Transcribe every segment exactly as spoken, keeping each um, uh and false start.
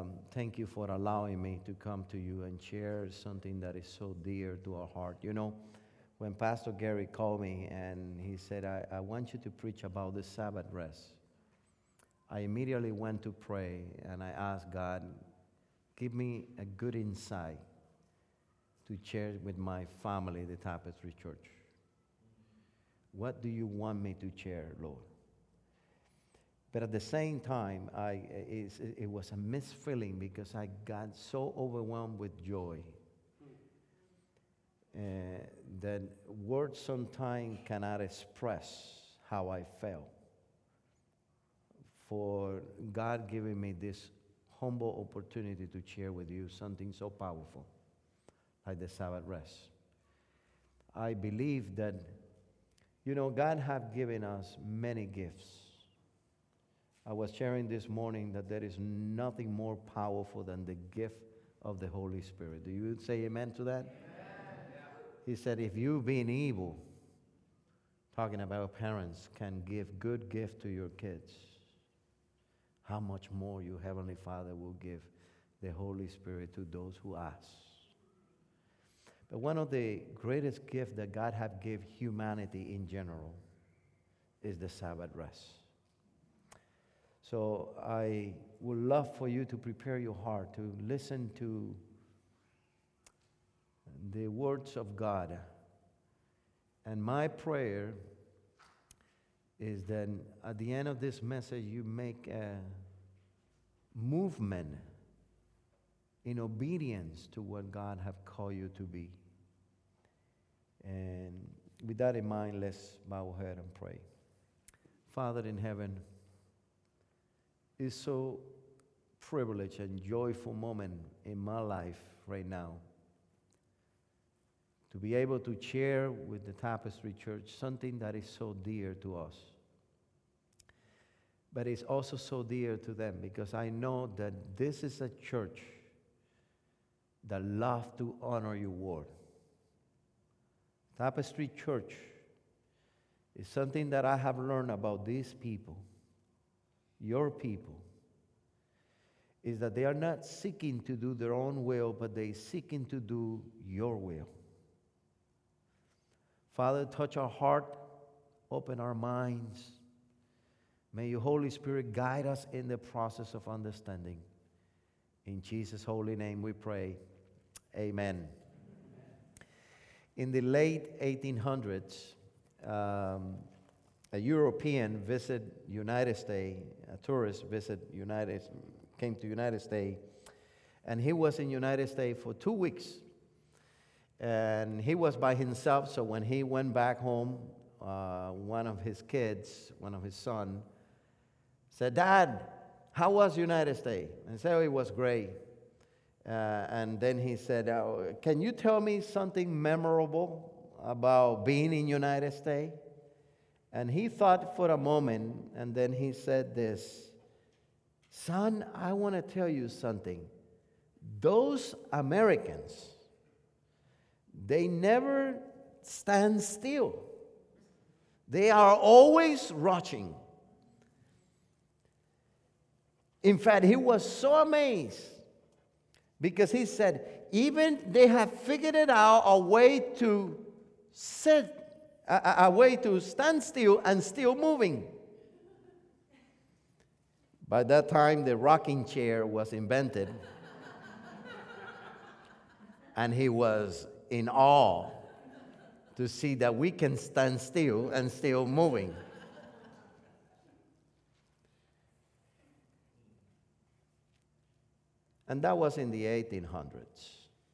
um, thank you for allowing me to come to you and share something that is so dear to our heart. You know, when Pastor Gary called me and he said, I, I want you to preach about the Sabbath rest, I immediately went to pray and I asked God, give me a good insight to share with my family, the Tapestry Church. What do you want me to share, Lord? But at the same time, I, it, it was a mixed feeling because I got so overwhelmed with joy uh, that words sometimes cannot express how I felt for God giving me this humble opportunity to share with you something so powerful like the Sabbath rest. I believe that, you know, God have given us many gifts. I was sharing this morning that there is nothing more powerful than the gift of the Holy Spirit. Do you say amen to that? Amen. He said, if you being evil, talking about parents, can give good gift to your kids, how much more your Heavenly Father will give the Holy Spirit to those who ask. But one of the greatest gifts that God have given humanity in general is the Sabbath rest. So I would love for you to prepare your heart to listen to the words of God. And my prayer is that at the end of this message you make a movement in obedience to what God have called you to be. And with that in mind, let's bow our head and pray. Father in heaven, it's so privileged and joyful moment in my life right now to be able to share with the Tapestry Church something that is so dear to us. But it's also so dear to them because I know that this is a church that loves to honor your word. Tapestry Church is something that I have learned about these people, your people, is that they are not seeking to do their own will, but they seeking to do your will. Father, touch our heart, open our minds. May your Holy Spirit guide us in the process of understanding. In Jesus' holy name we pray. Amen. In the late eighteen hundreds, um, a European visited United States, a tourist visited United, came to United States, and he was in United States for two weeks. And he was by himself, so when he went back home, uh, one of his kids, one of his son, said, Dad, how was United States? And he said, oh, it was great. Uh, and then he said, oh, can you tell me something memorable about being in United States? And he thought for a moment, and then he said this, son, I want to tell you something. Those Americans, they never stand still. They are always rushing. In fact, he was so amazed because he said, even they have figured it out a way to sit, a, a way to stand still and still moving. By that time, the rocking chair was invented. And he was in awe to see that we can stand still and still moving. And that was in the eighteen hundreds.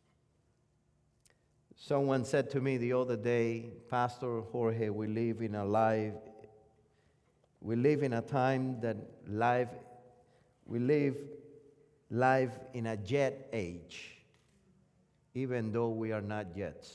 Someone said to me the other day, Pastor Jorge, we live in a life, we live in a time that life, we live life in a jet age, even though we are not jets.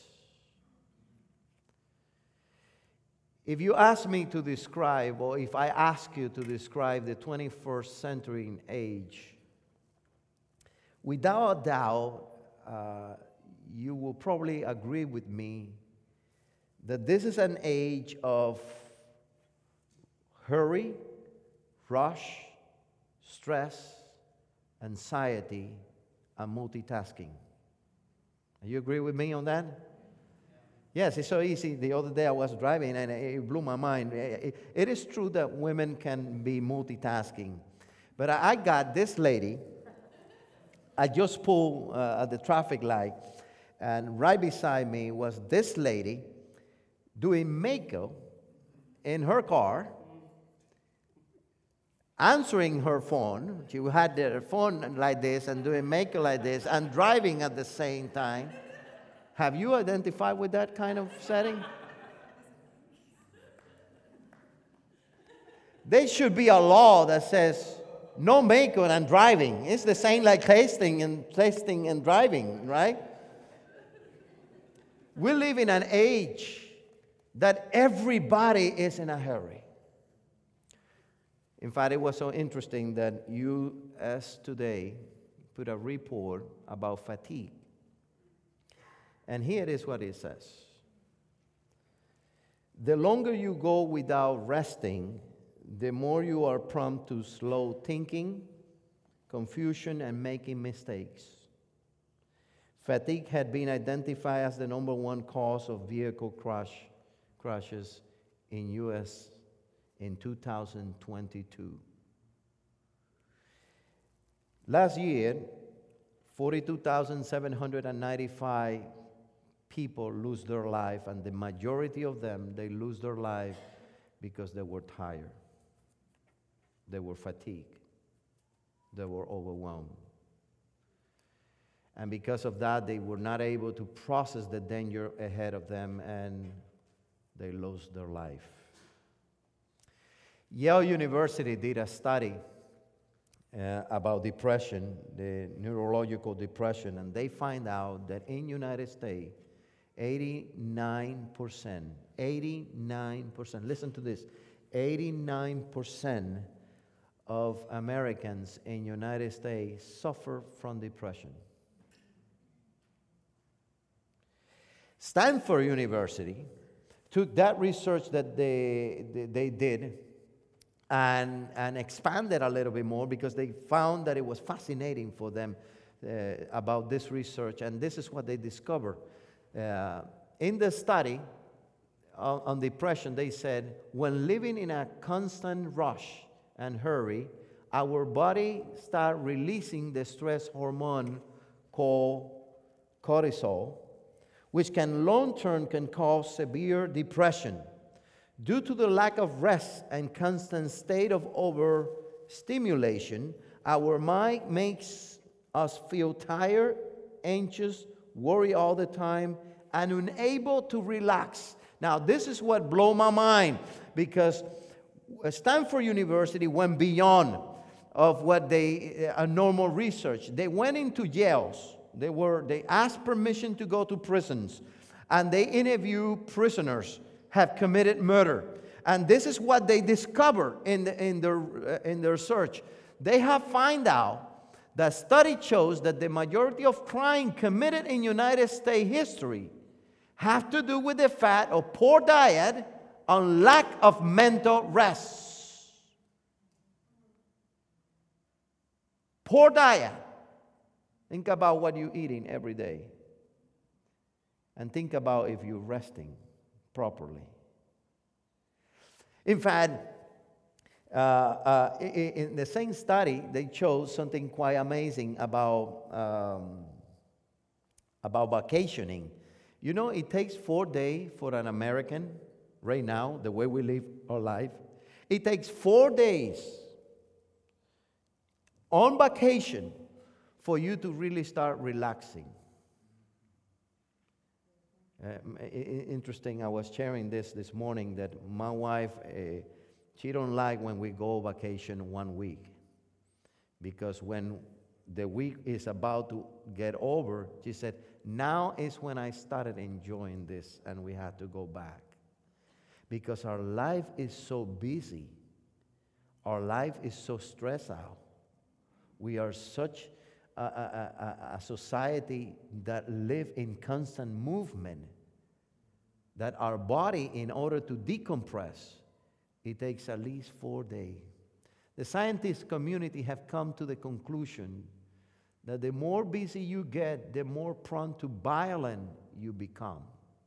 If you ask me to describe, or if I ask you to describe the twenty-first century age, without a doubt, uh, you will probably agree with me that this is an age of hurry, rush, stress, anxiety, and multitasking. You agree with me on that? Yes, it's so easy. The other day I was driving and it blew my mind. It is true that women can be multitasking. But I got this lady. I just pulled uh, at the traffic light, and right beside me was this lady doing makeup in her car, answering her phone. She had her phone like this and doing makeup like this and driving at the same time. Have you identified with that kind of setting? There should be a law that says no makeup and driving. It's the same like tasting and tasting and driving, right? We live in an age that everybody is in a hurry. In fact, it was so interesting that U S Today put a report about fatigue. And here is what it says. The longer you go without resting, the more you are prone to slow thinking, confusion, and making mistakes. Fatigue had been identified as the number one cause of vehicle crash, crashes in U S in two thousand twenty-two. Last year, forty-two thousand seven hundred ninety-five people lose their life, and the majority of them, they lose their life because they were tired. They were fatigued. They were overwhelmed. And because of that, they were not able to process the danger ahead of them, and they lost their life. Yale University did a study uh, about depression, the neurological depression, and they find out that in United States, eighty-nine percent, eighty-nine percent, listen to this, eighty-nine percent of Americans in United States suffer from depression. Stanford University took that research that they, they, they did and, and expanded a little bit more because they found that it was fascinating for them uh, about this research, and this is what they discovered. Uh, in the study on, on depression, they said, when living in a constant rush and hurry, our body start releasing the stress hormone called cortisol, which can long-term can cause severe depression. Due to the lack of rest and constant state of overstimulation, our mind makes us feel tired, anxious, worry all the time, and unable to relax. Now, this is what blew my mind, because Stanford University went beyond of what they, a normal research. They went into jails. They were, they asked permission to go to prisons, and they interviewed prisoners have committed murder. And this is what they discovered in, the, in, their, uh, in their search. They have found out that study shows that the majority of crime committed in United States history have to do with the fact of poor diet and lack of mental rest. Poor diet. Think about what you're eating every day. And think about if you're resting properly. In fact, uh, uh, in the same study, they chose something quite amazing about, um, about vacationing. You know, it takes four days for an American, right now, the way we live our life, it takes four days on vacation for you to really start relaxing. Uh, interesting, I was sharing this this morning that my wife, uh, she don't like when we go vacation one week. Because when the week is about to get over, she said, now is when I started enjoying this and we had to go back. Because our life is so busy. Our life is so stressed out. We are such a, a, a, a society that live in constant movement that our body, in order to decompress, it takes at least four days. The scientist community have come to the conclusion that the more busy you get, the more prone to violence you become.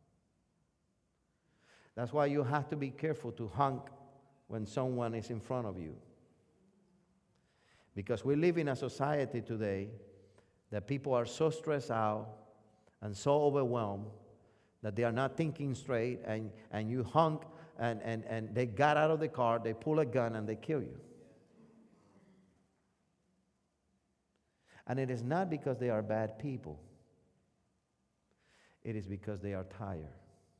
That's why you have to be careful to honk when someone is in front of you. Because we live in a society today that people are so stressed out and so overwhelmed that they are not thinking straight, and, and you honk, and, and, and they got out of the car, they pull a gun, and they kill you. And it is not because they are bad people. It is because they are tired.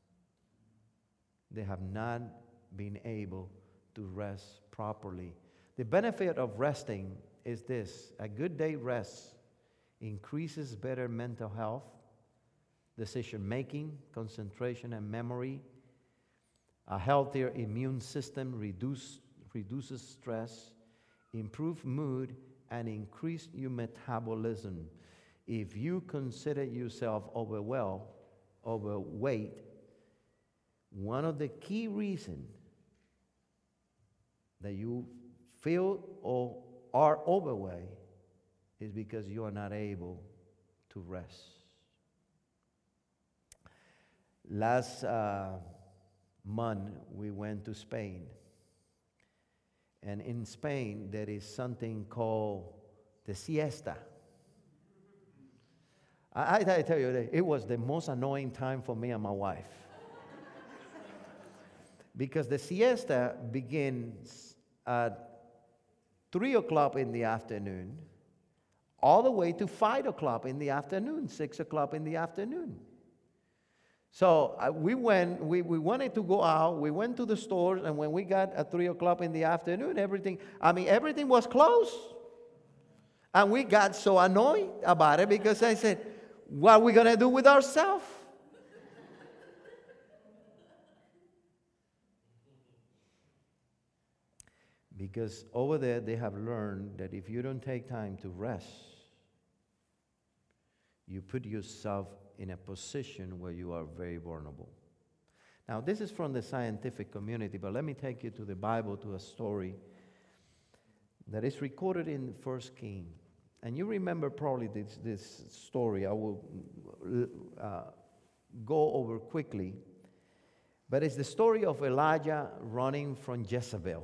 They have not been able to rest properly. The benefit of resting is this: a good day rest increases better mental health, decision-making, concentration, and memory. A healthier immune system reduce, reduces stress, improves mood, and increase your metabolism. If you consider yourself overwhelmed, overweight, one of the key reasons that you feel or are overweight is because you are not able to rest. Last uh, month, we went to Spain. And in Spain, there is something called the siesta. I, I tell you, it was the most annoying time for me and my wife. Because the siesta begins at three o'clock in the afternoon, all the way to five o'clock in the afternoon, six o'clock in the afternoon. So uh, we went, we, we wanted to go out, we went to the stores, and when we got at three o'clock in the afternoon, everything, I mean, everything was closed. And we got so annoyed about it because I said, what are we going to do with ourselves? Because over there, they have learned that if you don't take time to rest, you put yourself in a position where you are very vulnerable. Now, this is from the scientific community, but let me take you to the Bible, to a story that is recorded in First Kings. And you remember probably this, this story. I will uh, go over quickly. But it's the story of Elijah running from Jezebel.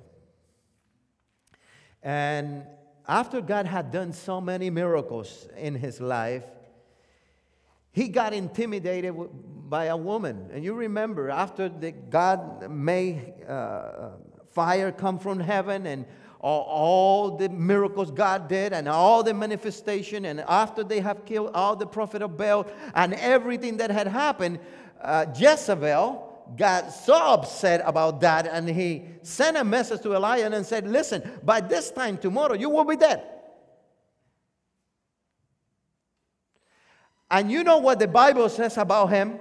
And after God had done so many miracles in his life, he got intimidated by a woman. And you remember, after the God made uh, fire come from heaven, and all, all the miracles God did, and all the manifestation, and after they have killed all the prophet of Baal, and everything that had happened, uh, Jezebel got so upset about that, and he sent a message to Elijah and said, listen, by this time tomorrow, you will be dead. And you know what the Bible says about him?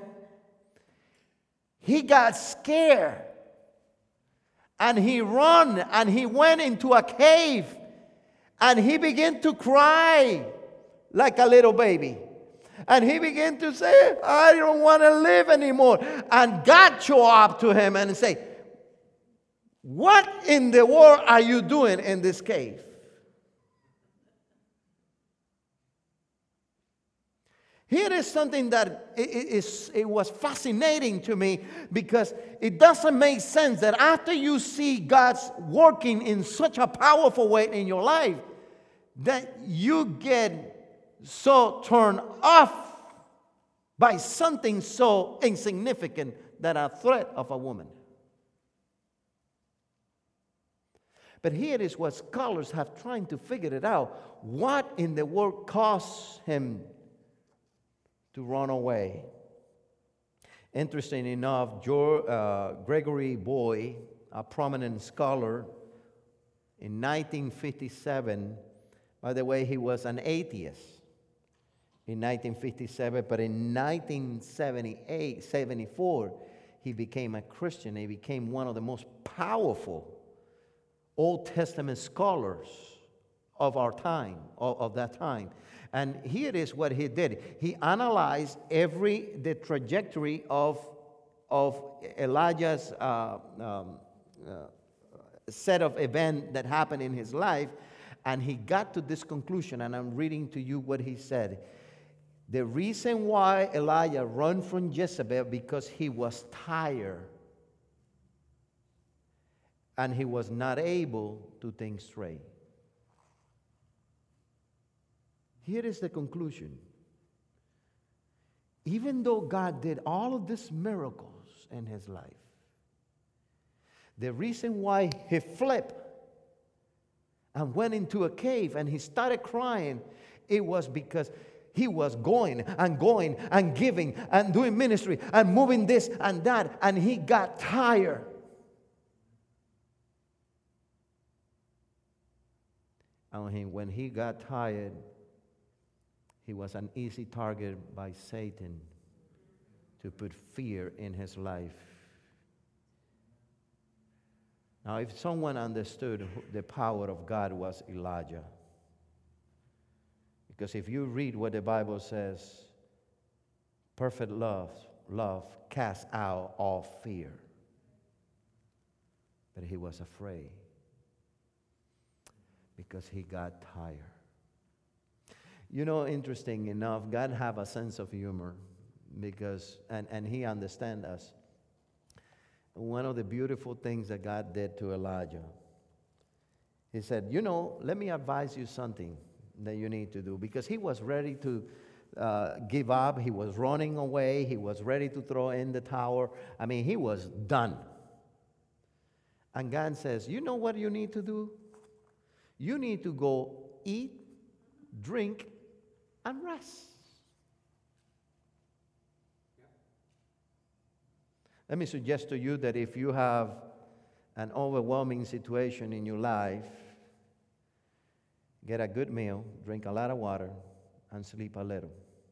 He got scared. And he ran and he went into a cave. And he began to cry like a little baby. And he began to say, I don't want to live anymore. And God showed up to him and said, what in the world are you doing in this cave? Here is something that it, it, it was fascinating to me, because it doesn't make sense that after you see God's working in such a powerful way in your life, that you get so turned off by something so insignificant that a threat of a woman. But here is what scholars have tried to figure it out. What in the world caused him to run away? Interesting enough, George, uh, Gregory Boyd, a prominent scholar, in nineteen fifty-seven, by the way, he was an atheist in nineteen fifty-seven, but in nineteen seventy-eight, seventy-four, he became a Christian. He became one of the most powerful Old Testament scholars of our time, of, of that time. And here is what he did. He analyzed every the trajectory of, of Elijah's uh, um, uh, set of events that happened in his life, and he got to this conclusion, and I'm reading to you what he said. The reason why Elijah ran from Jezebel because he was tired and he was not able to think straight. Here is the conclusion. Even though God did all of these miracles in his life, the reason why he flipped and went into a cave and he started crying, it was because he was going and going and giving and doing ministry and moving this and that, and he got tired. And when he, when he got tired, he was an easy target by Satan to put fear in his life. Now, if someone understood the power of God, was Elijah. Because if you read what the Bible says, perfect love, love casts out all fear. But he was afraid because he got tired. You know, interesting enough, God have a sense of humor because, and, and he understands us. One of the beautiful things that God did to Elijah, he said, you know, let me advise you something that you need to do. Because he was ready to uh, give up. He was running away. He was ready to throw in the towel. I mean, he was done. And God says, you know what you need to do? You need to go eat, drink, and rest. Let me suggest to you that if you have an overwhelming situation in your life, get a good meal, drink a lot of water, and sleep a little.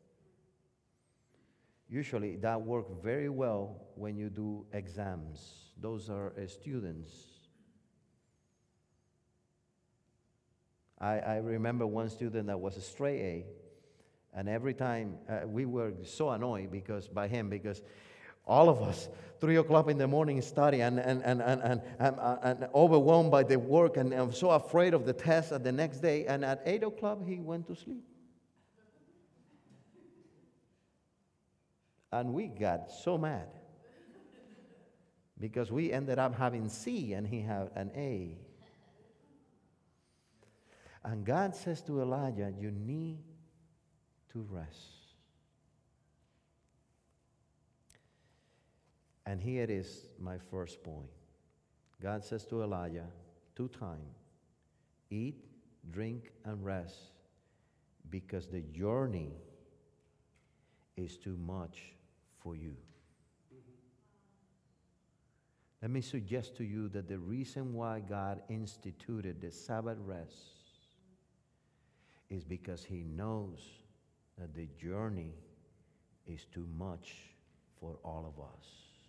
Usually that works very well when you do exams. Those are uh, students. I, I remember one student that was a straight A, and every time uh, we were so annoyed because by him because all of us, three o'clock in the morning, study and, and, and, and, and, and, and overwhelmed by the work, and I'm so afraid of the test at the next day. And at eight o'clock, he went to sleep. And we got so mad because we ended up having C and he had an A. And God says to Elijah, you need to rest. And here is my first point. God says to Elijah two times, eat, drink, and rest, because the journey is too much for you. Let me suggest to you that the reason why God instituted the Sabbath rest is because he knows that the journey is too much for all of us.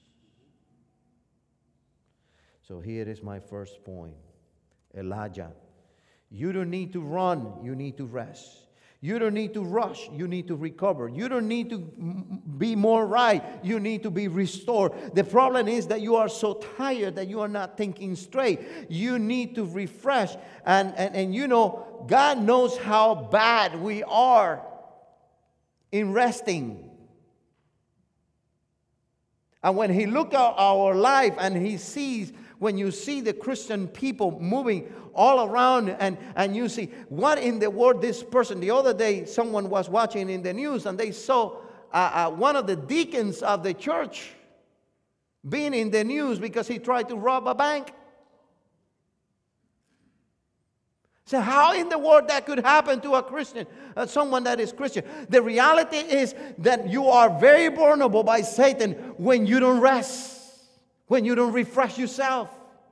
So here is my first point. Elijah, you don't need to run, you need to rest. You don't need to rush, you need to recover. You don't need to be more right, you need to be restored. The problem is that you are so tired that you are not thinking straight. You need to refresh. And, and, and you know, God knows how bad we are in resting. And when he looks at our life and he sees, when you see the Christian people moving all around and, and you see, what in the world this person, the other day someone was watching in the news and they saw uh, uh, one of the deacons of the church being in the news because he tried to rob a bank. So how in the world that could happen to a Christian, uh, someone that is Christian? The reality is that you are very vulnerable by Satan when you don't rest, when you don't refresh yourself.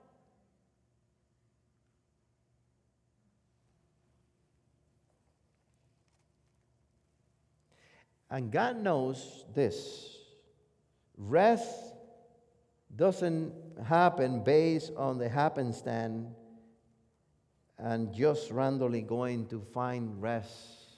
And God knows this. Rest doesn't happen based on the happenstance and just randomly going to find rest.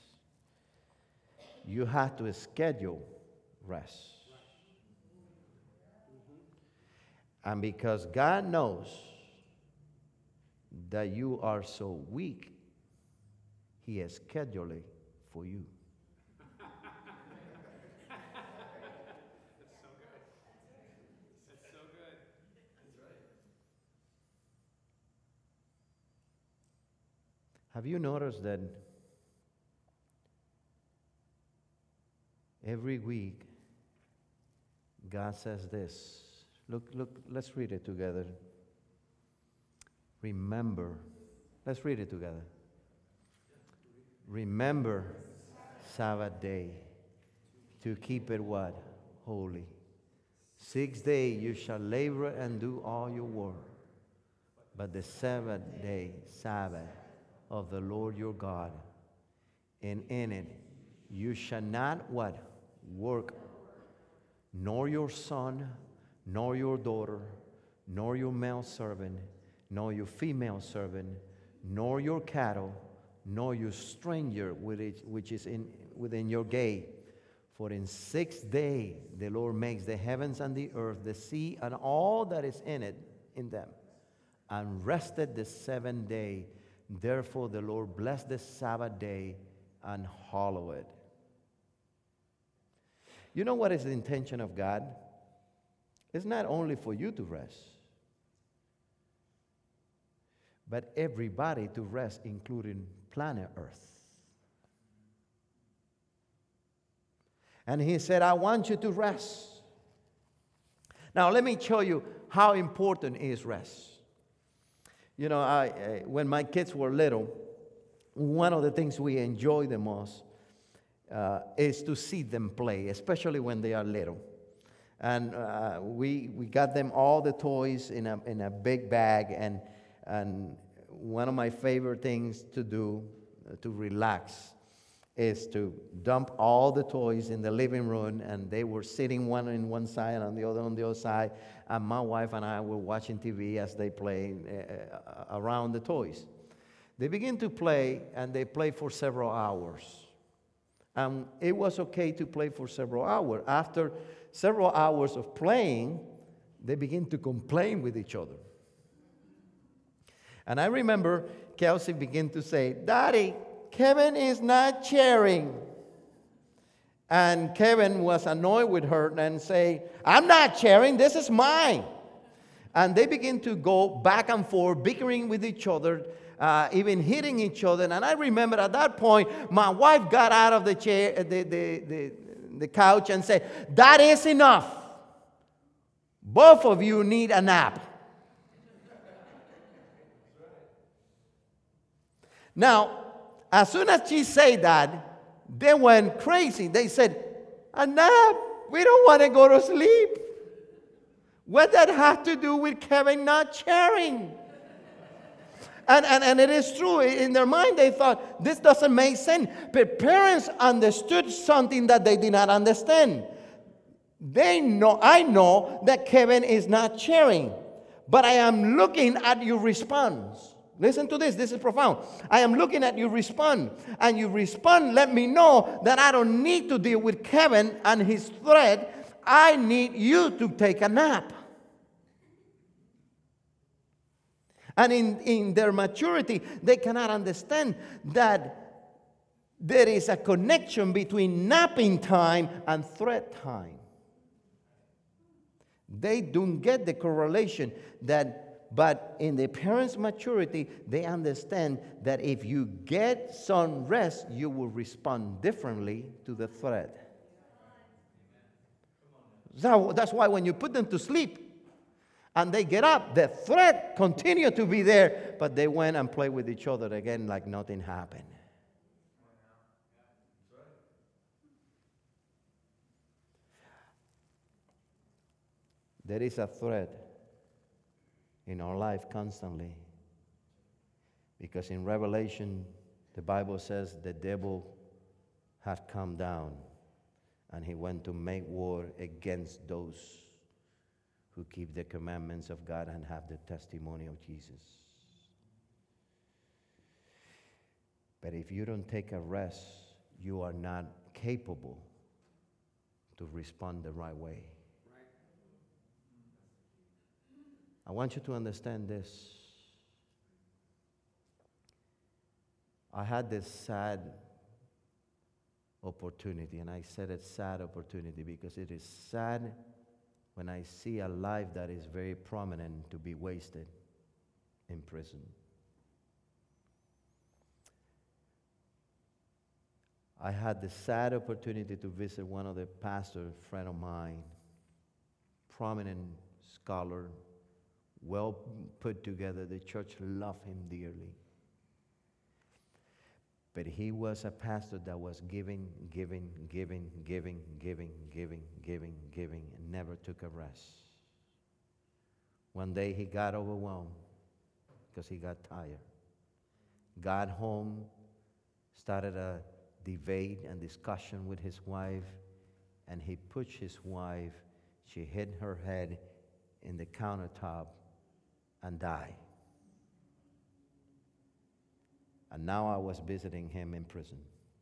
You have to schedule rest. And because God knows that you are so weak, He is scheduling for you. Have you noticed that every week God says this? Look, look, let's read it together. Remember, let's read it together. Remember Sabbath day to keep it what? Holy. Six days you shall labor and do all your work. But the seventh day, Sabbath of the Lord your God, and in it you shall not what? Work, nor your son, nor your daughter, nor your male servant, nor your female servant, nor your cattle, nor your stranger which is in, within your gate. For in six days the Lord makes the heavens and the earth, the sea, and all that is in it, in them, and rested the seventh day. Therefore the Lord blessed the Sabbath day and hallowed it. You know what is the intention of God? It's not only for you to rest, but everybody to rest, including planet Earth. And He said, I want you to rest. Now, let me show you how important is rest. You know, I, I, when my kids were little, one of the things we enjoy the most uh, is to see them play, especially when they are little. And uh, we we got them all the toys in a in a big bag, and and one of my favorite things to do uh, to relax is to dump all the toys in the living room, and they were sitting one on one side and the other on the other side, and my wife and I were watching T V as they play uh, around the toys. They begin to play, and they play for several hours. And it was okay to play for several hours. After several hours of playing, they begin to complain with each other. And I remember Kelsey began to say, Daddy, Kevin is not sharing. And Kevin was annoyed with her and say, I'm not sharing, this is mine. And they begin to go back and forth, bickering with each other, uh, even hitting each other. And I remember at that point, my wife got out of the chair, the, the, the, the couch and said, that is enough. Both of you need a nap. Now, as soon as she said that, they went crazy. They said, a nap? We don't want to go to sleep. What does that have to do with Kevin not sharing? And, and, and it is true. In their mind, they thought, this doesn't make sense. But parents understood something that they did not understand. They know, I know that Kevin is not sharing. But I am looking at your response. Listen to this. This is profound. I am looking at you respond. And you respond, let me know that I don't need to deal with Kevin and his threat. I need you to take a nap. And in, in their maturity, they cannot understand that there is a connection between napping time and threat time. They don't get the correlation that, but in the parents' maturity, they understand that if you get some rest, you will respond differently to the threat. So that's why when you put them to sleep and they get up, the threat continue to be there, but they went and played with each other again like nothing happened. There is a threat in our life constantly, because in Revelation, the Bible says the devil had come down and he went to make war against those who keep the commandments of God and have the testimony of Jesus. But if you don't take a rest, you are not capable to respond the right way. I want you to understand this. I had this sad opportunity, and I said it's sad opportunity because it is sad when I see a life that is very prominent to be wasted in prison. I had the sad opportunity to visit one of the pastors, friend of mine, prominent scholar, well put together. The church loved him dearly. But he was a pastor that was giving, giving, giving, giving, giving, giving, giving, giving, and never took a rest. One day he got overwhelmed because he got tired. Got home, started a debate and discussion with his wife, and he pushed his wife. She hit her head in the countertop and died. And now I was visiting him in prison.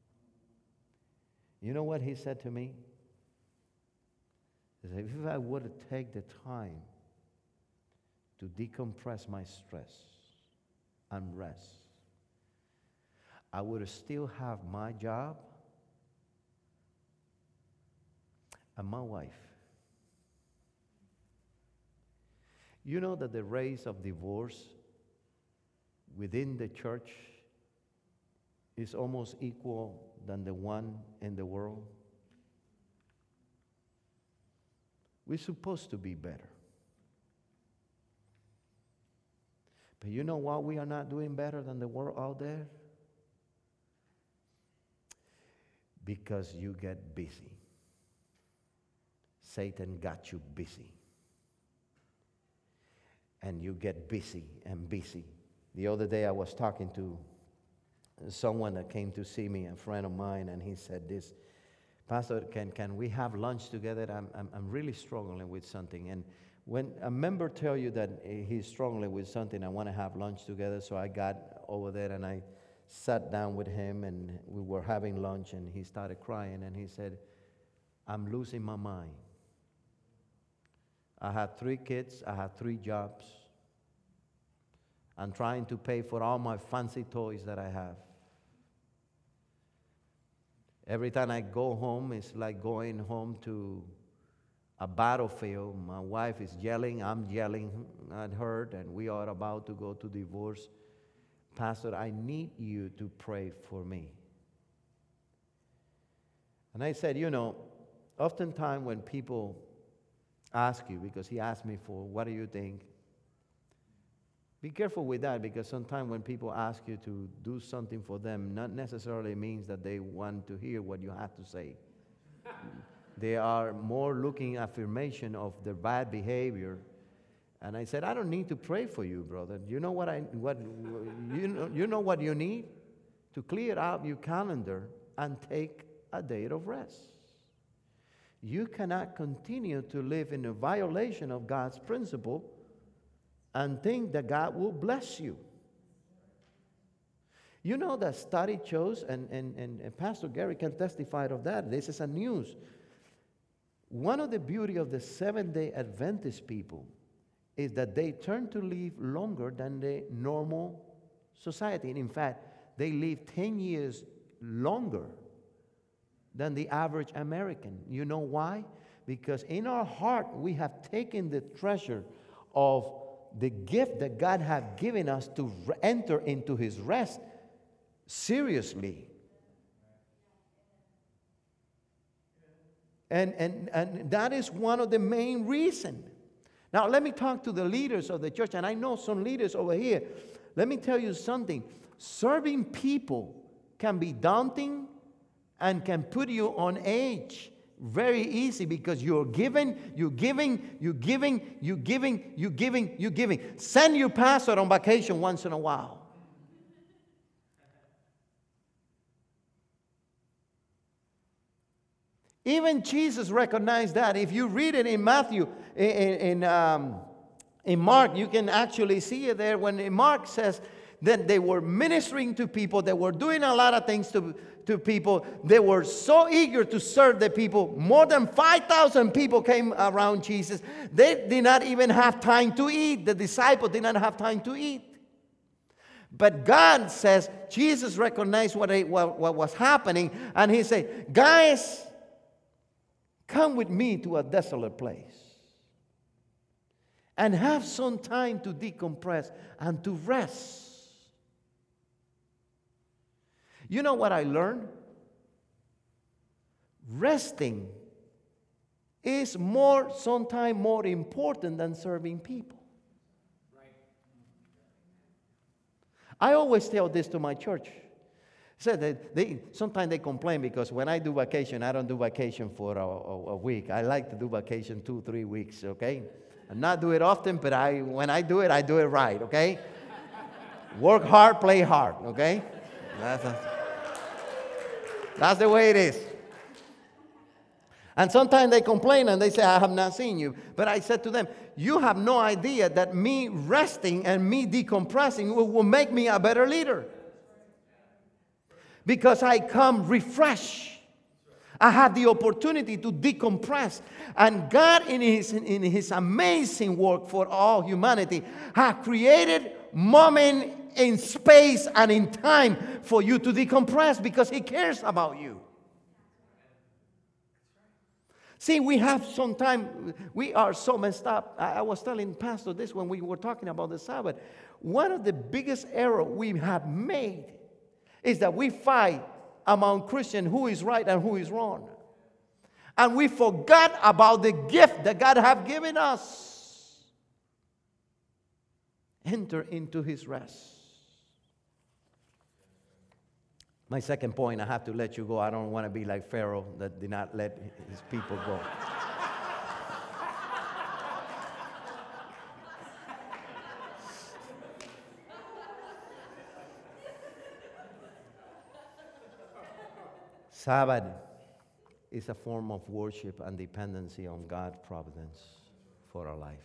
You know what he said to me? He said, if I would take the time to decompress my stress and rest, I would still have my job and my wife. You know that the rate of divorce within the church is almost equal than the one in the world? We're supposed to be better. But you know why we are not doing better than the world out there? Because you get busy. Satan got you busy. And you get busy and busy. The other day I was talking to someone that came to see me, a friend of mine, and he said this, Pastor, can, can we have lunch together? I'm, I'm, I'm really struggling with something. And when a member tell you that he's struggling with something, I want to have lunch together. So I got over there and I sat down with him and we were having lunch, and he started crying and he said, I'm losing my mind. I have three kids, I have three jobs. I'm trying to pay for all my fancy toys that I have. Every time I go home, it's like going home to a battlefield. My wife is yelling, I'm yelling at her, and we are about to go to divorce. Pastor, I need you to pray for me. And I said, you know, oftentimes when people ask you, because he asked me for, what do you think? Be careful with that, because sometimes when people ask you to do something for them, not necessarily means that they want to hear what you have to say. They are more looking affirmation of their bad behavior. And I said, I don't need to pray for you, brother. You know what I what you know you know what you need? To clear out your calendar and take a day of rest. You cannot continue to live in a violation of God's principle and think that God will bless you. You know that study shows, and, and, and Pastor Gary can testify of that. This is a news. One of the beauty of the Seventh-day Adventist people is that they tend to live longer than the normal society. And in fact, they live ten years longer than the average American. You know why? Because in our heart, we have taken the treasure of the gift that God has given us to enter into His rest seriously. And, and, and that is one of the main reasons. Now, let me talk to the leaders of the church, and I know some leaders over here. Let me tell you something. Serving people can be daunting and can put you on edge very easy, because you're giving, you're giving, you're giving, you're giving, you're giving, you're giving. Send your pastor on vacation once in a while. Even Jesus recognized that. If you read it in Matthew, in, in, um, in Mark, you can actually see it there when Mark says that they were ministering to people, they were doing a lot of things to, to people. They were so eager to serve the people. More than five thousand people came around Jesus. They did not even have time to eat. The disciples did not have time to eat. But God says, Jesus recognized what, he, what, what was happening, and he said, guys, come with me to a desolate place and have some time to decompress and to rest. You know what I learned? Resting is more, sometimes more important than serving people. Right. I always tell this to my church. So that they, sometimes they complain because when I do vacation, I don't do vacation for a, a, a week. I like to do vacation two, three weeks, okay? I not do it often, but I, when I do it, I do it right, okay? Work hard, play hard, okay? That's, a, that's the way it is. And sometimes they complain and they say, I have not seen you. But I said to them, you have no idea that me resting and me decompressing will, will make me a better leader. Because I come refreshed. I have the opportunity to decompress. And God, in His, in His amazing work for all humanity, has created moment in space and in time for you to decompress because He cares about you. See, we have sometimes, we are so messed up. I, I was telling Pastor this when we were talking about the Sabbath. One of the biggest errors we have made is that we fight among Christians who is right and who is wrong. And we forgot about the gift that God has given us. Enter into His rest. My second point, I have to let you go. I don't want to be like Pharaoh that did not let his people go. Sabbath is a form of worship and dependency on God's providence for our life.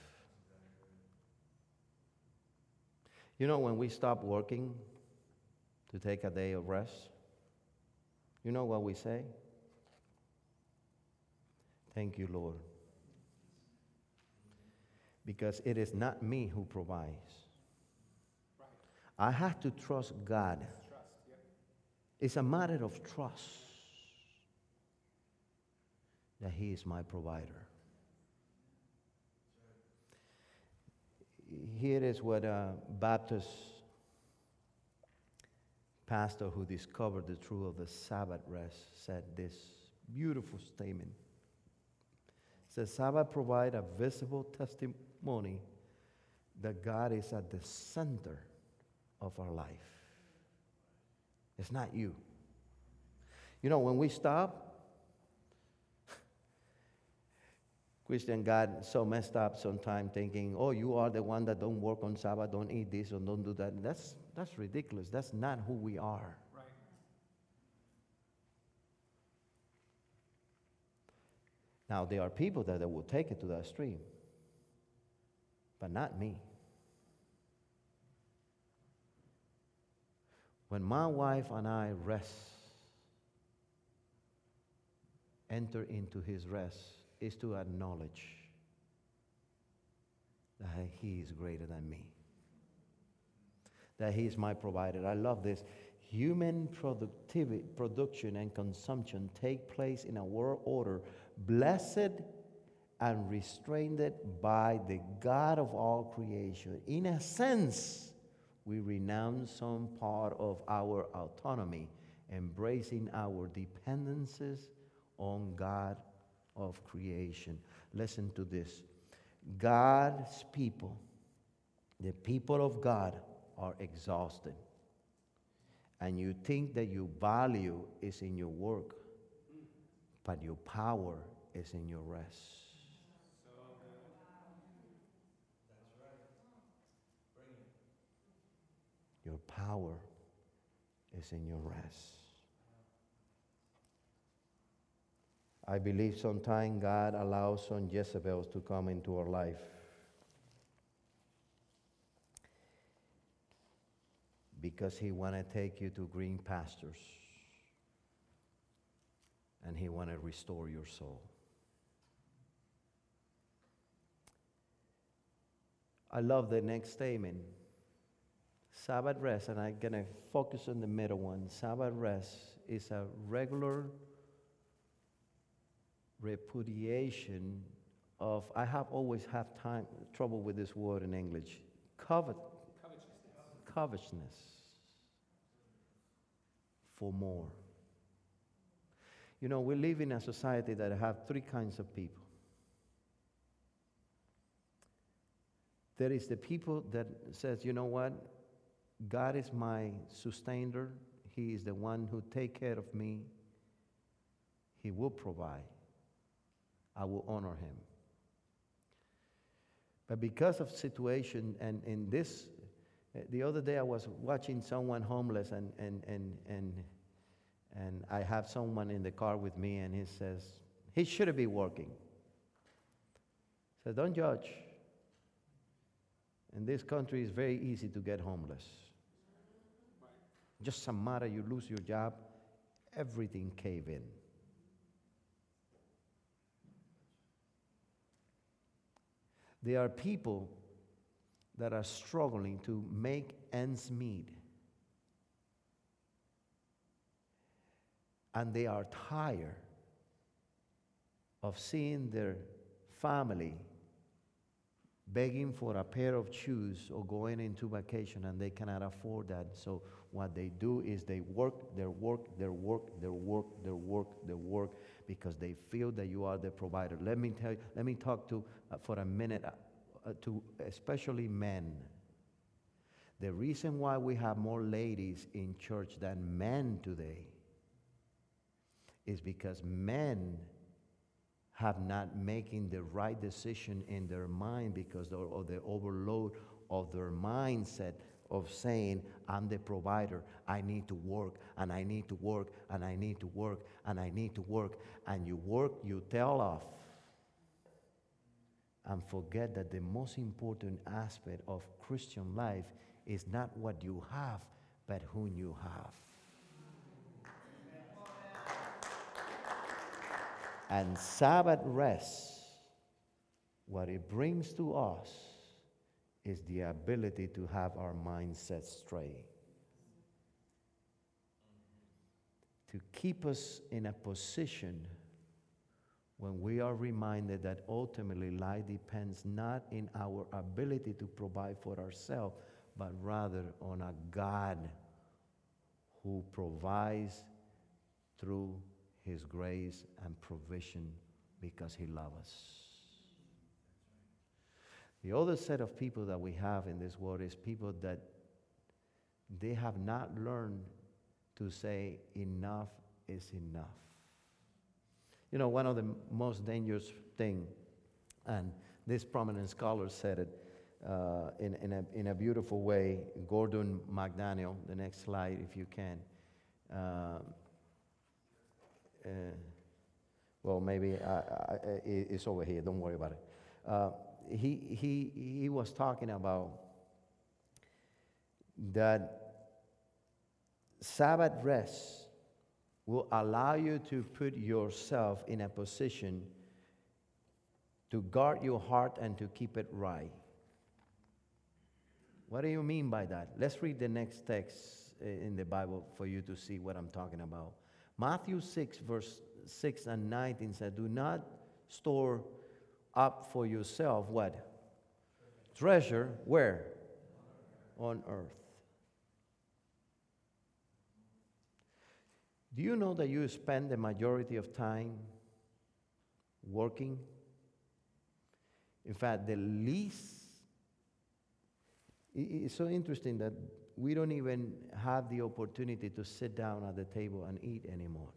You know, when we stop working to take a day of rest, you know what we say? Thank you, Lord. Because it is not me who provides. I have to trust God. It's a matter of trust that He is my provider. Here is what a Baptist pastor who discovered the truth of the Sabbath rest said this beautiful statement. It says, Sabbath provides a visible testimony that God is at the center of our life. It's not you. You know, when we stop, Christian God so messed up sometimes thinking, oh, you are the one that don't work on Sabbath, don't eat this or don't do that. That's, that's ridiculous. That's not who we are. Right. Now, there are people that, that will take it to that extreme, but not me. When my wife and I rest, enter into His rest, is to acknowledge that He is greater than me, that He is my provider. I love this. Human productivity, production and consumption take place in a world order blessed and restrained by the God of all creation. In a sense, we renounce some part of our autonomy, embracing our dependencies on God of creation. Listen to this. God's people, the people of God, are exhausted. And you think that your value is in your work, but your power is in your rest. So good. That's right. Bring it. Your power is in your rest. I believe sometimes God allows some Jezebels to come into our life because He want to take you to green pastures and He want to restore your soul. I love the next statement. Sabbath rest, and I'm going to focus on the middle one. Sabbath rest is a regular repudiation of, I have always had time trouble with this word in English, covet, covetousness. covetousness for more. You know, we live in a society that have three kinds of people. There is the people that says, you know what, God is my sustainer. He is the one who take care of me. He will provide. I will honor him. But because of situation, and in this, the other day I was watching someone homeless, and and and and and I have someone in the car with me, and he says he should be working. So don't judge. In this country, it's very easy to get homeless. Just some matter you lose your job, everything cave in. There are people that are struggling to make ends meet. And they are tired of seeing their family begging for a pair of shoes or going into vacation, and they cannot afford that. So what they do is they work, their work, their work, their work, their work, their work, because they feel that you are the provider. Let me tell you, let me talk to uh, for a minute uh, to especially men. The reason why we have more ladies in church than men today is because men have not making the right decision in their mind because of the overload of their mindset of saying, I'm the provider, I need to work, and I need to work, and I need to work, and I need to work. And you work, you tail off, and forget that the most important aspect of Christian life is not what you have, but whom you have. And Sabbath rest, what it brings to us is the ability to have our mindset straight. To keep us in a position when we are reminded that ultimately life depends not in our ability to provide for ourselves, but rather on a God who provides through His grace and provision because He loves us. The other set of people that we have in this world is people that they have not learned to say enough is enough. You know, one of the most dangerous thing, and this prominent scholar said it uh, in, in, a, in a beautiful way, Gordon McDaniel, the next slide if you can. Uh, Uh, well, maybe I, I, it's over here. Don't worry about it. Uh, he, he, he was talking about that Sabbath rest will allow you to put yourself in a position to guard your heart and to keep it right. What do you mean by that? Let's read the next text in the Bible for you to see what I'm talking about. Matthew six, verse six and nineteen said, do not store up for yourself what? Treasure, where? On earth. Do you know that you spend the majority of time working? In fact, the least, it's so interesting that we don't even have the opportunity to sit down at the table and eat anymore.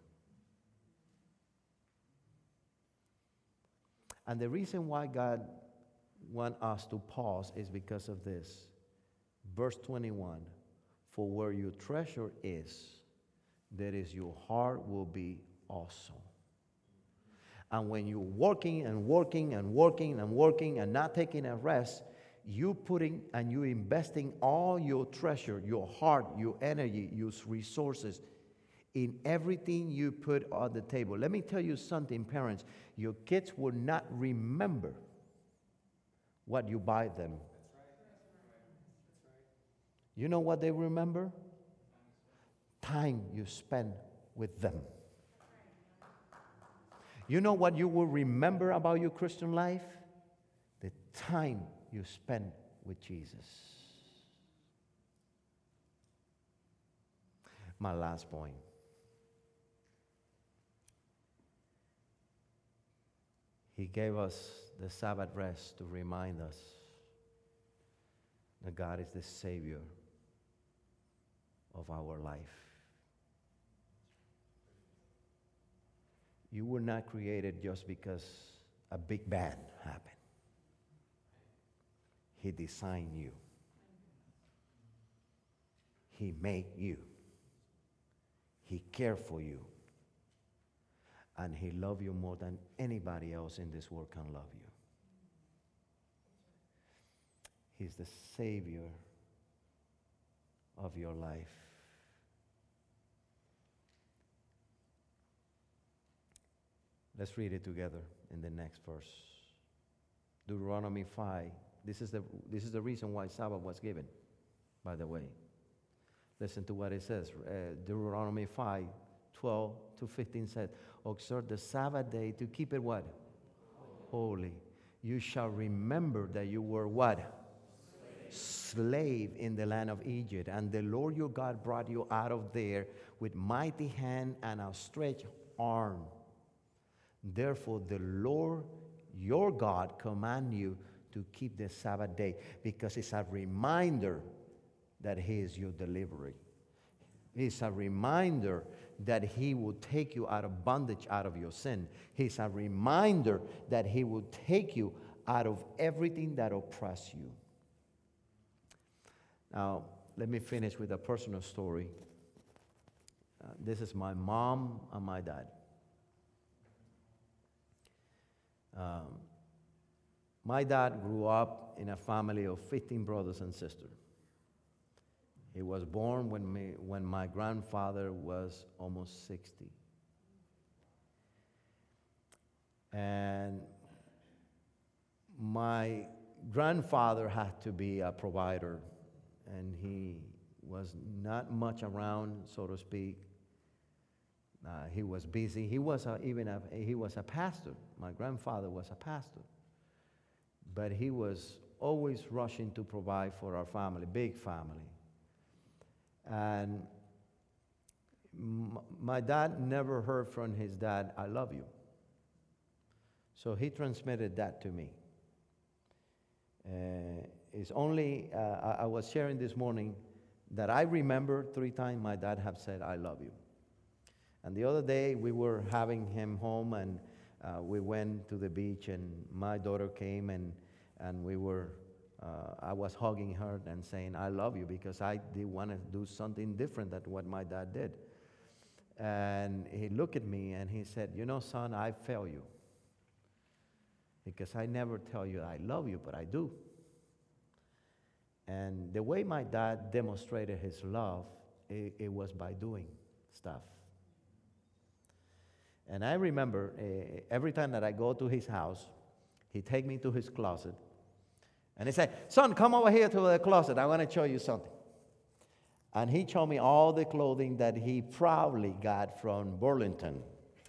And the reason why God wants us to pause is because of this. Verse twenty-one, for where your treasure is, there is your heart will be also. And when you're working and working and working and working and not taking a rest, you putting and you investing all your treasure, your heart, your energy, your resources in everything you put on the table. Let me tell you something, parents. Your kids will not remember what you buy them. You know what they remember? Time you spend with them. You know what you will remember about your Christian life? The time you spend with Jesus. My last point. He gave us the Sabbath rest to remind us that God is the Savior of our life. You were not created just because a big bang happened. He designed you. He made you. He cared for you. And He loved you more than anybody else in this world can love you. He's the Savior of your life. Let's read it together in the next verse. Deuteronomy five. This is the, this is the reason why Sabbath was given, by the way. Listen to what it says. Uh, Deuteronomy five, twelve to fifteen said, observe the Sabbath day to keep it what? Holy. You shall remember that you were what? Slave in the land of Egypt. And the Lord your God brought you out of there with mighty hand and outstretched arm. Therefore, the Lord your God command you to keep the Sabbath day, because it's a reminder that He is your deliverer. It's a reminder that He will take you out of bondage, out of your sin. It's a reminder that He will take you out of everything that oppresses you. Now, let me finish with a personal story. Uh, this is my mom and my dad. Um, my dad grew up in a family of fifteen brothers and sisters. He was born when, me, when my grandfather was almost sixty. And my grandfather had to be a provider, and he was not much around, so to speak. Uh, he was busy. He was a, even a, he was a pastor. My grandfather was a pastor. But he was always rushing to provide for our family, big family. And m- my dad never heard from his dad, I love you. So he transmitted that to me. Uh, it's only, uh, I, I was sharing this morning that I remember three times my dad have said, I love you. And the other day, we were having him home, and uh, we went to the beach, and my daughter came, and, and we were, uh, I was hugging her and saying, I love you, because I did want to do something different than what my dad did. And he looked at me, and he said, you know, son, I fail you, because I never tell you I love you, but I do. And the way my dad demonstrated his love, it, it was by doing stuff. And I remember uh, every time that I go to his house, he'd take me to his closet, and he said, son, come over here to the closet. I want to show you something. And he showed me all the clothing that he proudly got from Burlington.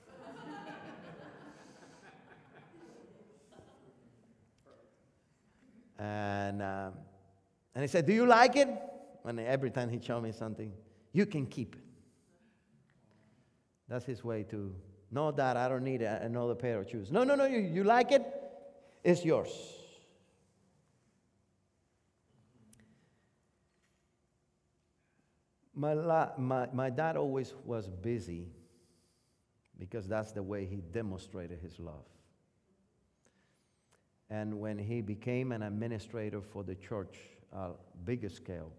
and, um, and he said, do you like it? And every time he'd show me something, you can keep it. That's his way to... No, Dad, I don't need a, another pair of shoes. No, no, no, you, you like it? It's yours. My, la, my, my dad always was busy, because that's the way he demonstrated his love. And when he became an administrator for the church, uh, bigger scale,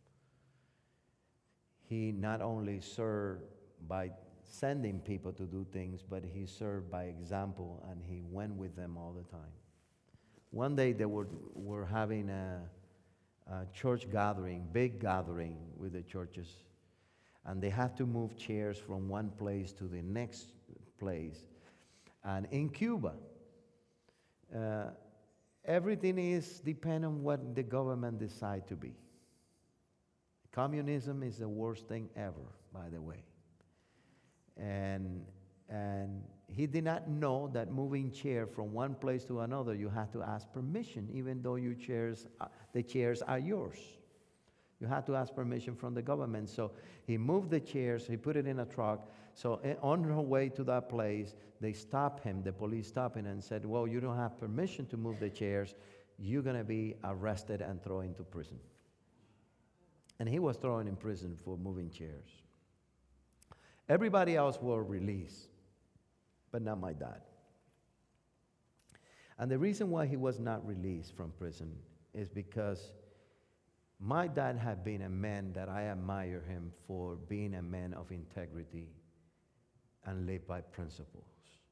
he not only served by sending people to do things, but he served by example, and he went with them all the time. One day they were, were having a, a church gathering, big gathering with the churches, and they had to move chairs from one place to the next place. And in Cuba, uh, everything is dependent on what the government decide to be. Communism is the worst thing ever, by the way. And, and he did not know that moving chair from one place to another, you have to ask permission, even though your chairs, uh, the chairs are yours. You had to ask permission from the government. So he moved the chairs, he put it in a truck. So on her way to that place, they stopped him, the police stopped him and said, well, you don't have permission to move the chairs. You're going to be arrested and thrown into prison. And he was thrown in prison for moving chairs. Everybody else were released, but not my dad. And the reason why he was not released from prison is because my dad had been a man that I admire him for being a man of integrity and live by principles.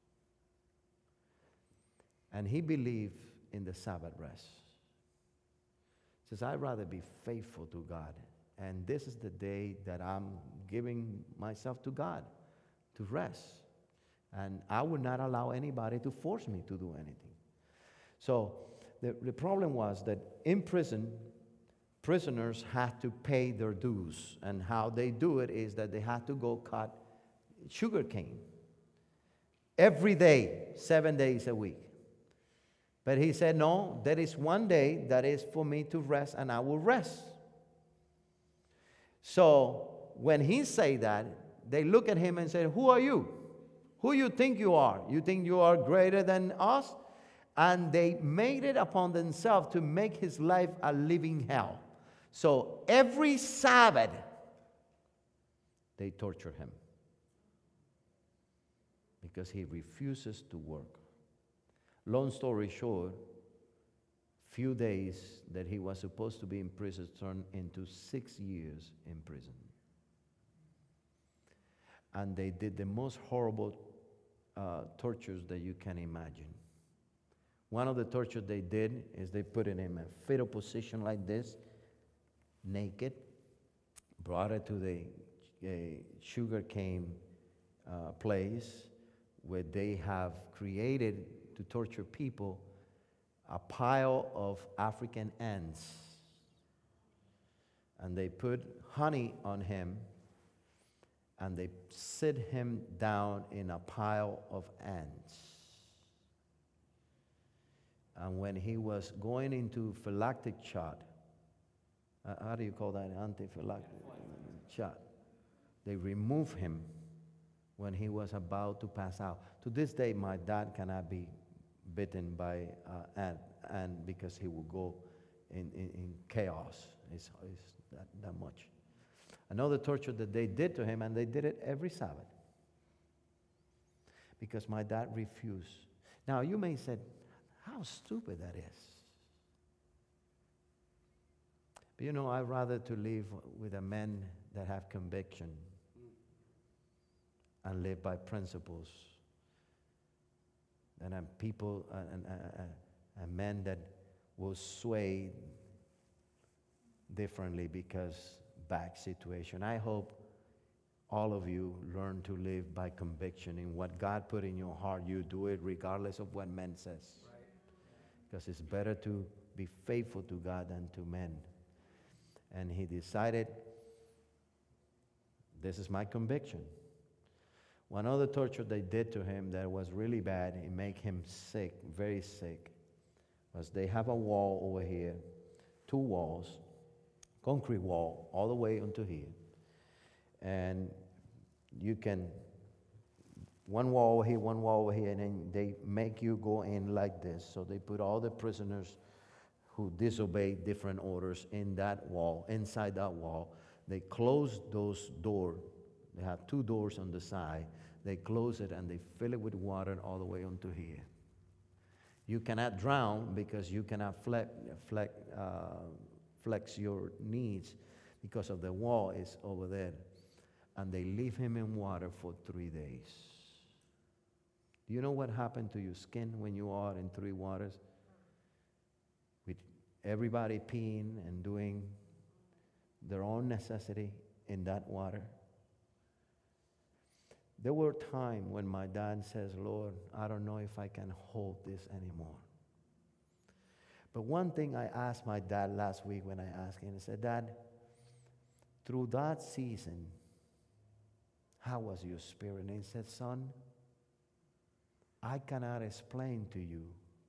And he believed in the Sabbath rest. He says, I'd rather be faithful to God. And this is the day that I'm giving myself to God to rest. And I would not allow anybody to force me to do anything. So the, the problem was that in prison, prisoners had to pay their dues. And how they do it is that they had to go cut sugar cane every day, seven days a week. But he said, no, there is one day that is for me to rest, and I will rest. So when he said that, they look at him and said, who are you? Who you think you are? You think you are greater than us? And they made it upon themselves to make his life a living hell. So every Sabbath, they torture him because he refuses to work. Long story short, few days that he was supposed to be in prison turned into six years in prison. And they did the most horrible uh, tortures that you can imagine. One of the tortures they did is they put him in a fetal position like this, naked, brought it to the uh, sugar cane uh, place where they have created to torture people a pile of African ants. And they put honey on him and they sit him down in a pile of ants. And when he was going into phylactic shot, uh, how do you call that? Antiphylactic shot. They removed him when he was about to pass out. To this day, my dad cannot be bitten by uh, ant, ant because he will go in, in, in chaos. It's, it's that, that much. Another torture that they did to him, and they did it every Sabbath, because my dad refused. Now, you may say, how stupid that is. But you know, I'd rather to live with a man that have conviction and live by principles than a people, a, a, a, a man that will sway differently because back situation. I hope all of you learn to live by conviction in what God put in your heart. You do it regardless of what man says. Right. Because it's better to be faithful to God than to men. And he decided, this is my conviction. One other torture they did to him that was really bad, it made him sick, very sick, was they have a wall over here, two walls, concrete wall, all the way onto here. And you can, one wall over here, one wall over here, and then they make you go in like this. So they put all the prisoners who disobey different orders in that wall, inside that wall. They close those doors. They have two doors on the side. They close it and they fill it with water all the way onto here. You cannot drown because you cannot flex, flex, uh, flex your knees because of the wall is over there. And they leave him in water for three days. Do you know what happened to your skin when you are in three waters? With everybody peeing and doing their own necessity in that water. There were times when my dad says, Lord, I don't know if I can hold this anymore. But one thing I asked my dad last week when I asked him, I said, Dad, through that season, how was your spirit? And he said, son, I cannot explain to you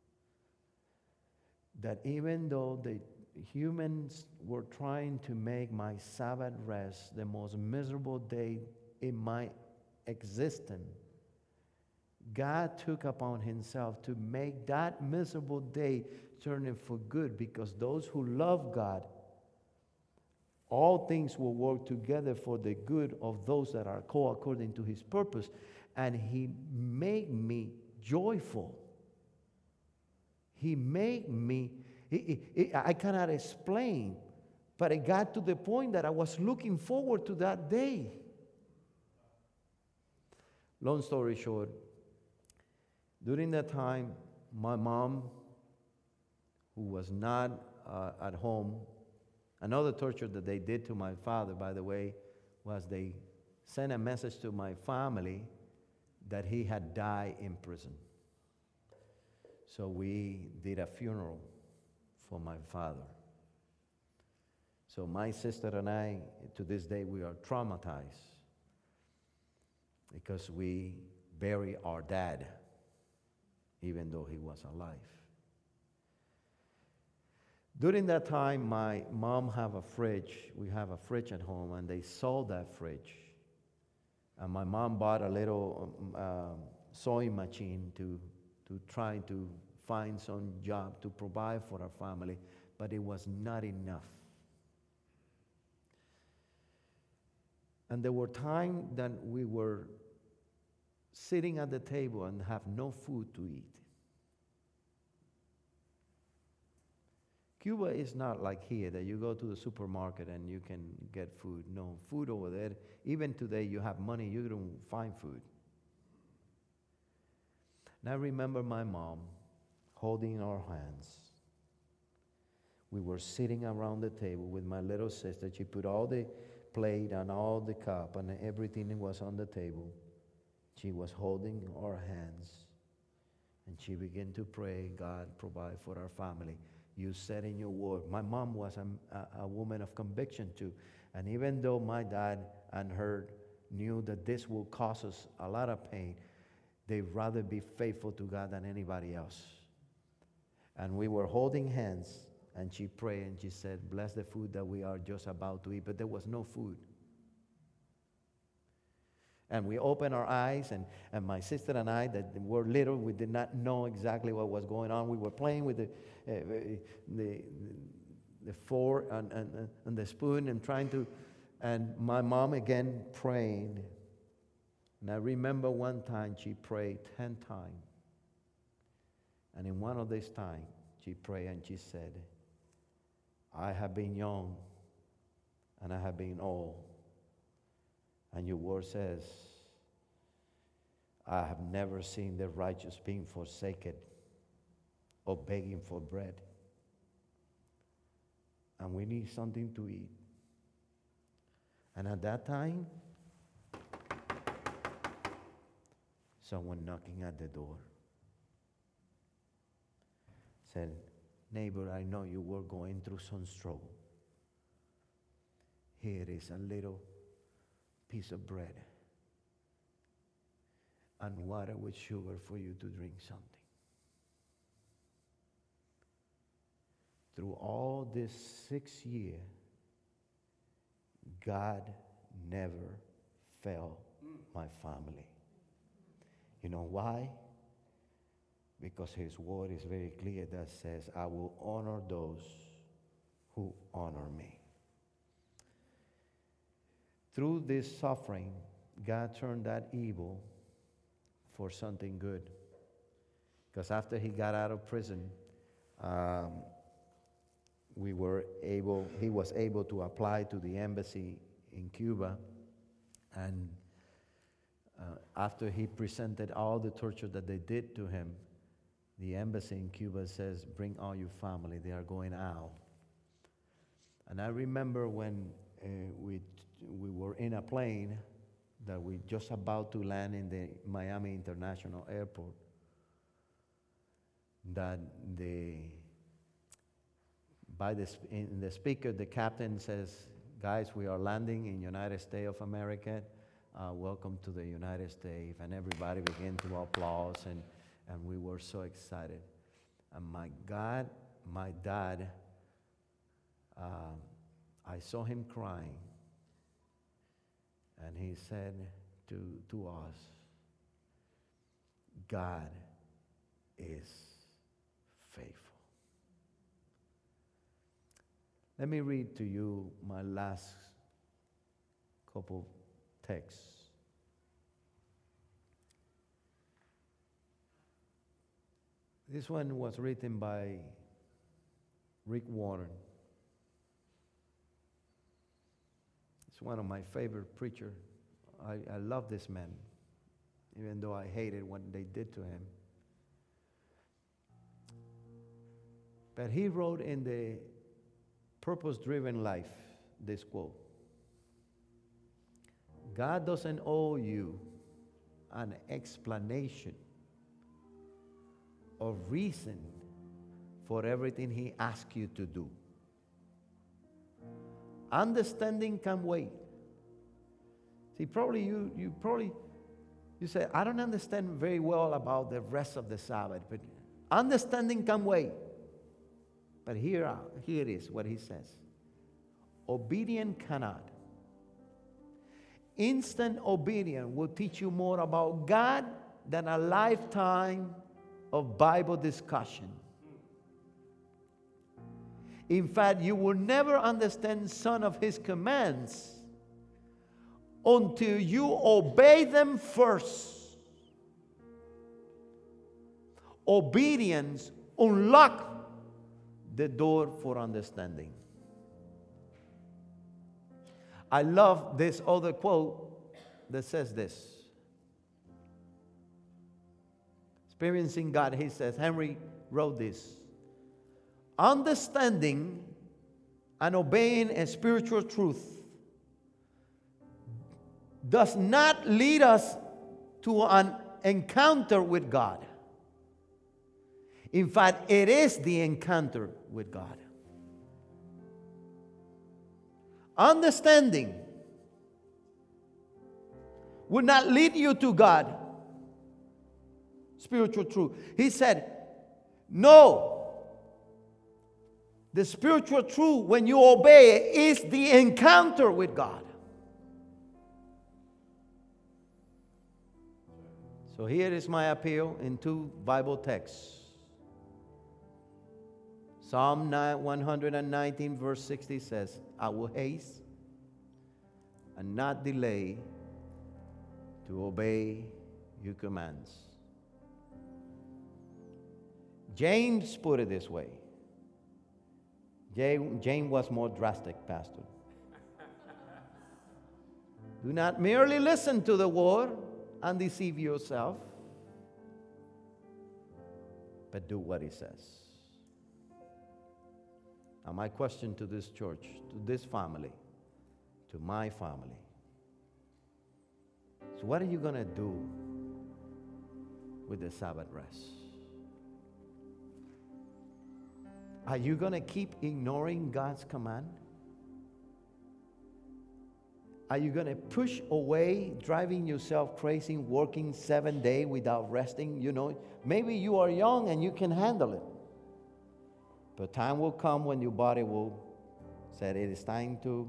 that even though the humans were trying to make my Sabbath rest the most miserable day in my existence, God took upon himself to make that miserable day turn in for good, because those who love God, all things will work together for the good of those that are called according to his purpose. And he made me joyful. He made me, he, he, I cannot explain, but it got to the point that I was looking forward to that day. Long story short, during that time, my mom, who was not uh, at home, another torture that they did to my father, by the way, was they sent a message to my family that he had died in prison. So we did a funeral for my father. So my sister and I, to this day, we are traumatized because we bury our dad, even though he was alive. During that time, my mom have a fridge. We have a fridge at home, and they sold that fridge. And my mom bought a little um, uh, sewing machine to, to try to find some job to provide for our family, but it was not enough. And there were times that we were sitting at the table and have no food to eat. Cuba is not like here, that you go to the supermarket and you can get food. No, food over there, even today you have money, you don't find food. And I remember my mom holding our hands. We were sitting around the table with my little sister. She put all the plate and all the cup and everything was on the table. She was holding our hands, and she began to pray, God, provide for our family. You said in your word. My mom was a, a, a woman of conviction too. And even though my dad and her knew that this will cause us a lot of pain, they'd rather be faithful to God than anybody else. And we were holding hands, and she prayed, and she said, bless the food that we are just about to eat. But there was no food. And we opened our eyes, and, and my sister and I, that were little, we did not know exactly what was going on. We were playing with the uh, the, the fork and, and, and the spoon and trying to, and my mom again praying. And I remember one time she prayed ten times. And in one of these times, she prayed and she said, I have been young and I have been old. And your word says, I have never seen the righteous being forsaken or begging for bread. And we need something to eat. And at that time, someone knocking at the door said, neighbor, I know you were going through some struggle. Here is a little piece of bread and water with sugar for you to drink something. Through all this six years, God never failed my family. You know why? Because his word is very clear that says, I will honor those who honor me. Through this suffering, God turned that evil for something good. Because after he got out of prison, um, we were able, he was able to apply to the embassy in Cuba. And uh, after he presented all the torture that they did to him, the embassy in Cuba says, bring all your family, they are going out. And I remember when uh, we, we were in a plane that we just about to land in the Miami International Airport, that the, by the, in the speaker, the captain says, Guys, we are landing in United States of America. Uh, welcome to the United States. And everybody began to applaud, and, and we were so excited. And my God, my dad, uh, I saw him crying. And he said to, to us, God is faithful. Let me read to you my last couple texts. This one was written by Rick Warren. He's one of my favorite preachers. I, I love this man, even though I hated what they did to him. But he wrote in the Purpose-Driven Life this quote: God doesn't owe you an explanation or reason for everything he asks you to do. Understanding can wait. See, probably you, you probably, you say, I don't understand very well about the rest of the Sabbath, but understanding can wait. But here, here it is, what he says. Obedience cannot. Instant obedience will teach you more about God than a lifetime of Bible discussion. In fact, you will never understand some of his commands until you obey them first. Obedience unlocks the door for understanding. I love this other quote that says this. Experiencing God, he says, Henry wrote this: understanding and obeying a spiritual truth does not lead us to an encounter with God. In fact, it is the encounter with God. Understanding would not lead you to God. Spiritual truth. He said, no. The spiritual truth, when you obey it, is the encounter with God. So here is my appeal in two Bible texts. Psalm one nineteen verse sixty says, I will haste and not delay to obey your commands. James put it this way. James was more drastic, Pastor. Do not merely listen to the word and deceive yourself, but do what he says. Now, my question to this church, to this family, to my family, so what are you going to do with the Sabbath rest? Are you going to keep ignoring God's command? Are you going to push away, driving yourself crazy, working seven days without resting? You know, maybe you are young and you can handle it. But time will come when your body will say it is time to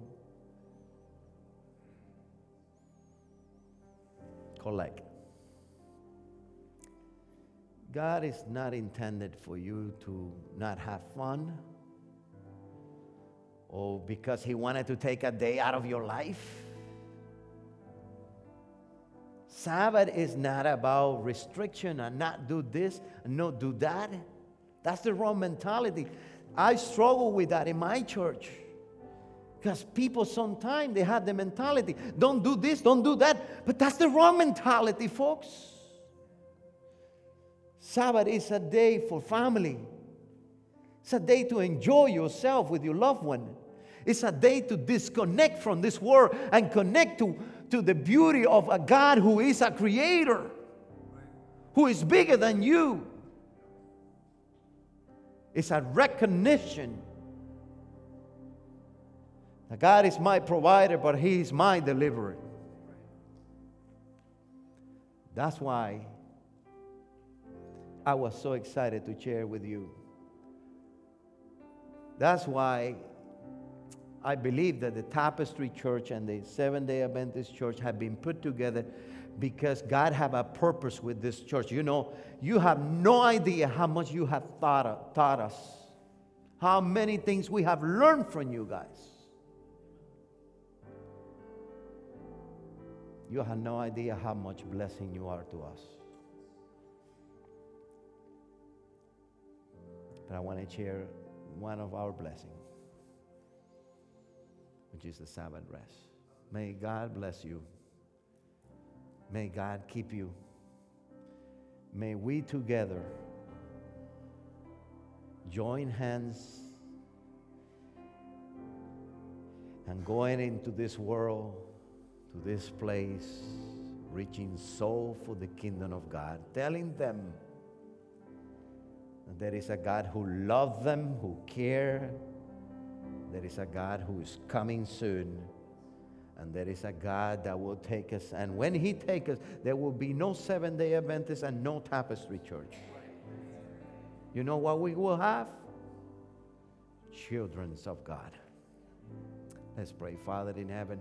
collect. God is not intended for you to not have fun, or because he wanted to take a day out of your life. Sabbath is not about restriction and not do this and not do that. That's the wrong mentality. I struggle with that in my church. Because people sometimes they have the mentality, don't do this, don't do that. But that's the wrong mentality, folks. Sabbath is a day for family. It's a day to enjoy yourself with your loved one. It's a day to disconnect from this world and connect to, to the beauty of a God who is a creator, who is bigger than you. It's a recognition God is my provider, but He is my deliverer. That's why I was so excited to share with you. That's why I believe that the Tapestry Church and the Seventh-day Adventist Church have been put together because God have a purpose with this church. You know, you have no idea how much you have taught, taught us, how many things we have learned from you guys. You have no idea how much blessing you are to us. But I want to share one of our blessings, which is the Sabbath rest. May God bless you. May God keep you. May we together join hands and going into this world, to this place, reaching soul for the kingdom of God, telling them that there is a God who loves them, who cares. There is a God who is coming soon. And there is a God that will take us. And when He takes us, there will be no Seventh-day Adventist and no Tapestry Church. You know what we will have? Children of God. Let's pray. Father in heaven,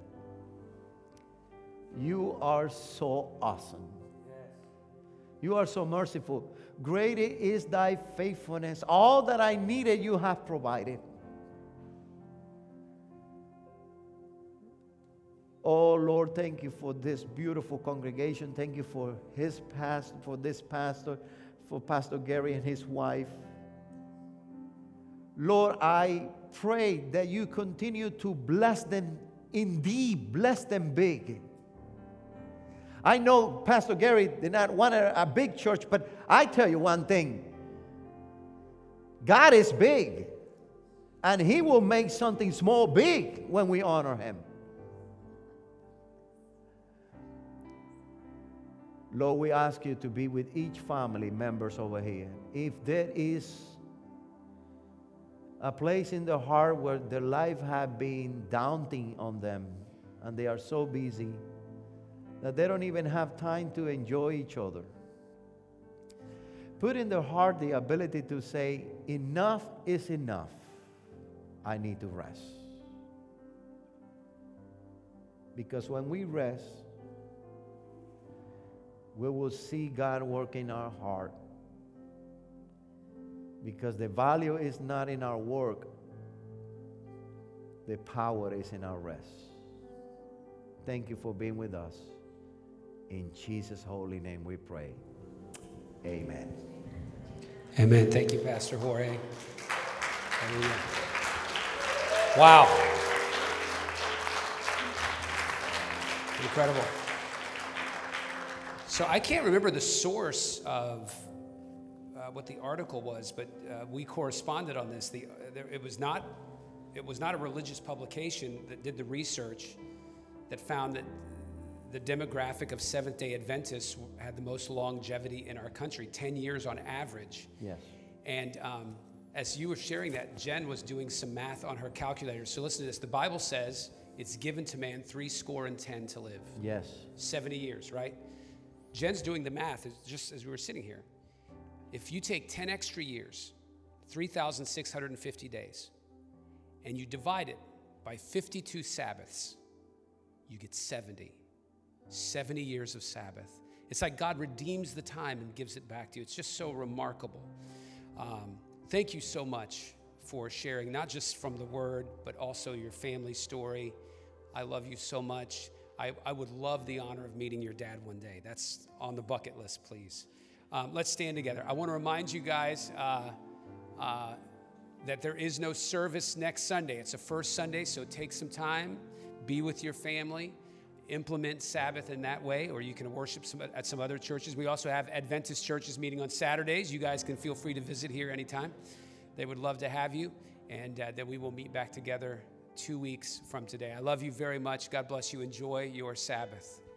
You are so awesome. You are so merciful. Great is Thy faithfulness. All that I needed, You have provided. Oh Lord, thank You for this beautiful congregation. Thank You for his past, for this pastor, for Pastor Gary and his wife. Lord, I pray that You continue to bless them indeed, bless them big. I know Pastor Gary did not want a, a big church, but I tell you one thing. God is big, and He will make something small big when we honor Him. Lord, we ask You to be with each family members over here. If there is a place in their heart where their life has been daunting on them, and they are so busy that they don't even have time to enjoy each other, put in their heart the ability to say, enough is enough. I need to rest. Because when we rest, we will see God work in our heart. Because the value is not in our work. The power is in our rest. Thank You for being with us. In Jesus' holy name we pray. Amen. Amen. Thank you, Pastor Jorge. Hallelujah. Wow. Incredible. So I can't remember the source of uh, what the article was, but uh, we corresponded on this. The, uh, there, it was not, it was not a religious publication that did the research that found that the demographic of Seventh-day Adventists had the most longevity in our country, ten years on average. Yes. And um, as you were sharing that, Jen was doing some math on her calculator. So listen to this. The Bible says it's given to man three score and ten to live. Yes. seventy years, right? Jen's doing the math just as we were sitting here. If you take ten extra years, three thousand six hundred fifty days, and you divide it by fifty-two Sabbaths, you get seventy. seventy years of Sabbath. It's like God redeems the time and gives it back to you. It's just so remarkable. Um, thank you so much for sharing, not just from the Word, but also your family story. I love you so much. I, I would love the honor of meeting your dad one day. That's on the bucket list, please. Um, let's stand together. I want to remind you guys uh, uh, that there is no service next Sunday. It's the first Sunday, so take some time, be with your family, implement Sabbath in that way, or you can worship some, at some other churches. We also have Adventist churches meeting on Saturdays. You guys can feel free to visit here anytime. They would love to have you, and uh, then we will meet back together two weeks from today. I love you very much. God bless you. Enjoy your Sabbath.